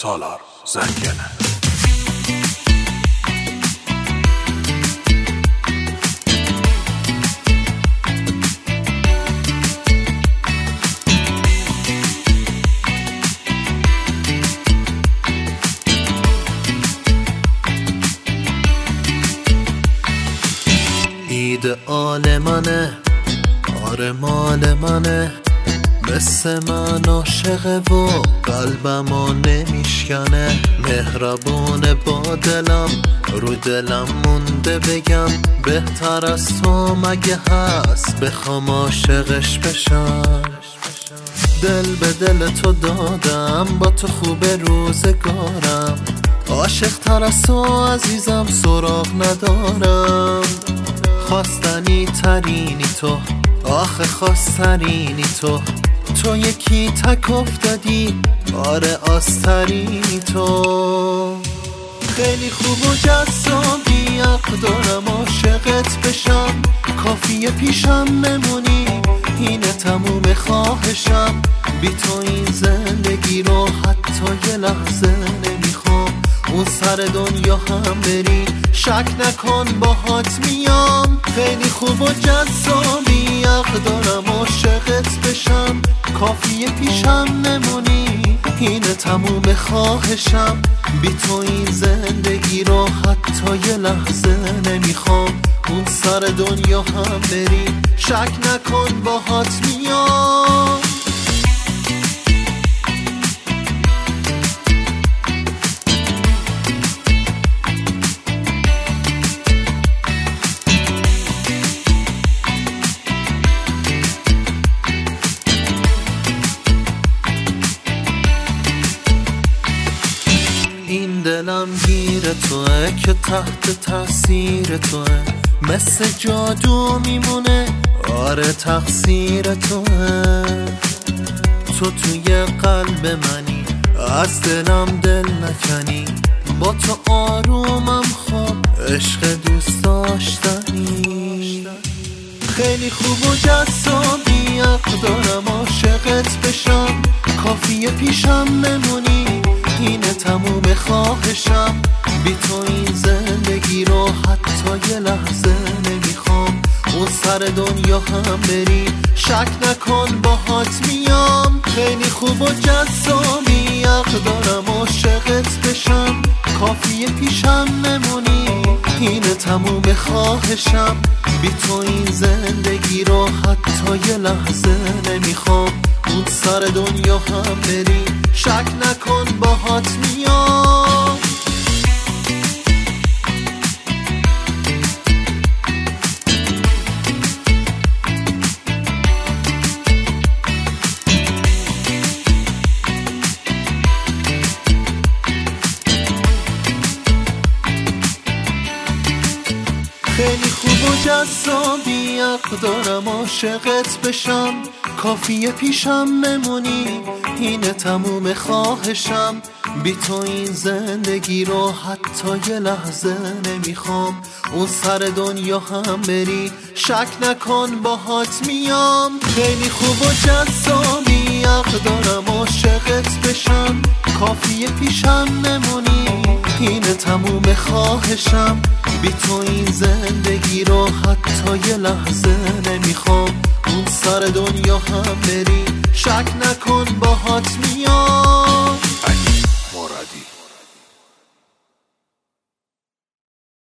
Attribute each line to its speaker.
Speaker 1: سالار زنگنه.
Speaker 2: ایدئال منه، آره مال منه، مثل من عاشقه و قلبمو نمیشکنه. مهربونه با دلم، رو دلم مونده بگم بهتر از تو مگه هست بخوام عاشقش بشم. دل به دل تو دادم، با تو خوب روزگارم، عاشق تر از تو عزیزم سراغ ندارم. خواستنی ترینی تو، آخه خواستنی تو، تو یکی تک افتادی، آره آسترینی تو. خیلی خوب و جذابی، حق دارم عاشقت بشم، کافیه پیشم نمونی، اینه تموم خواهشم. بی تو این زندگی رو حتی یه لحظه نمیخوام. اون سر دنیا هم بری شک نکن باهات میام. خیلی خوب و جذابی، حق دارم عاشقت بشم، کافیه پیشم نمونی، اینه تموم خواهشم. بی تو این زندگی رو حتی یه لحظه نمیخوام. اون سر دنیا هم بری شک نکن باهات میام. این دلم گیر توه که تحت تاثیر توه، مثل جادو میمونه، آره تقصیر توه. تو توی قلب منی، از دلم دل نکنی، با تو آرومم خواب، عشق دوست داشتنی. خیلی خوب و جذابی، حق دارم عاشقت بشم، کافیه پیشم نمونی، اینه تموم خواهشم. بی تو این زندگی رو حتی یه لحظه نمیخوام. اون سر دنیا هم بری شک نکن باهات میام. خیلی خوب و جذابی، حق دارم عاشقت بشم، کافیه پیشم نمونی، اینه تموم خواهشم. بی تو این زندگی رو حتی یه لحظه نمیخوام. اون سر دنیا هم بری شک نکن باهات میام. خیلی خوب و جذابی، حق دارم عاشقت بشم، کافیه پیشم نمونی، اینه تموم خواهشم. بی تو این زندگی رو حتی یه لحظه نمیخوام. اون سر دنیا هم بری شک نکن باهات میام. خیلی خوب و جذابی، حق دارم عاشقت بشم، کافیه پیشم نمونی، اینه تموم خواهشم. بی تو این زندگی رو حتی یه لحظه نمیخوام. اون سر دنیا هم بری شک نکن باهات میام.